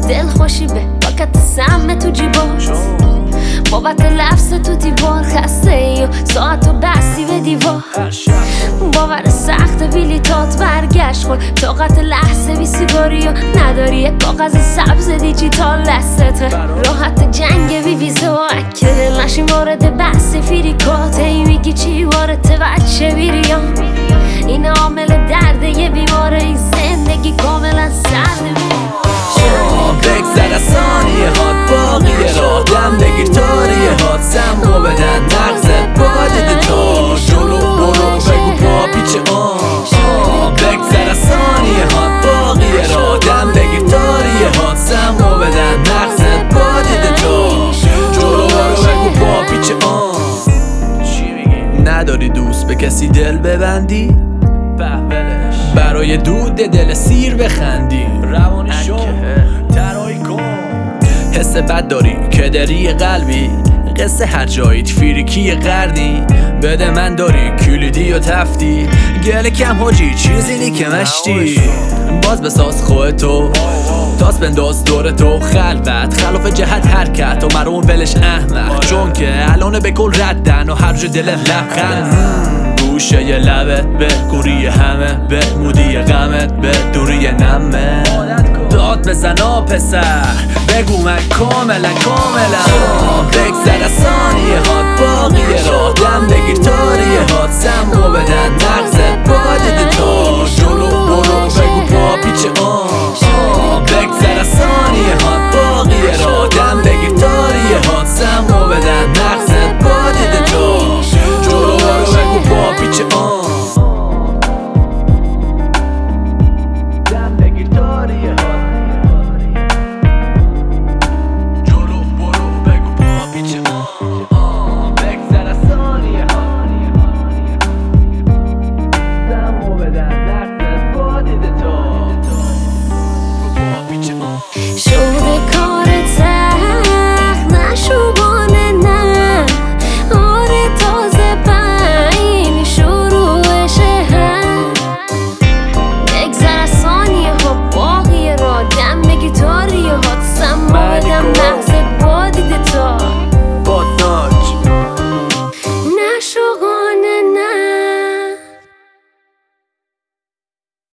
دل خوشی به پاکت سم تو جیبات بابت لفظ تو دیوار خسته ای و ساعتو بستی به دیوار باور سخت بیلیتات برگشت کن طاقت لحظه بی سیگاری و نداری یک کاغذ سبز دیجیتال دستته راحت جنگ بی ویزه و اکل نشی وارد بحث فیریکات ای میگی چی وارد بچه بیریام این عامل درده یه بیماره این زندگی کاملا سرده بگذر از ثانیه هات باقیه راه دم بگیر تاریه هات سمو بدن مغزت باید تا جلو برو بگو پا پیچ بگذر از ثانیه هات باقیه راه دم بگیر تاریه هات سمو بدن مغزت باید تا جلو برو بگو پا پیچ نداری دوست به کسی دل ببندی برای دود دل سیر بخندی روانی شو ترایی کن حس بد داری که داری قلبی قصه هر جاییت فیریکی قردی بده من داری کلیدی و تفتی گل کم حاجی چیزی نی که مشتی باز بساز خودتو تاس بنداز دور تو خلوت خلاف جهت حرکت و مرون ولش احمق چون که الان به کل ردن و هر جو دل لبخند گوشه ی لبت به گوری همه به مودی غمت به دوری نمه داد بزن پسر بگو من کاملا بگذر از ثانیه هات باقیه راه دم بگیر تاریه هات سمو بدن مغزت باید تا جلو برو بگو پا پیچ بگذر از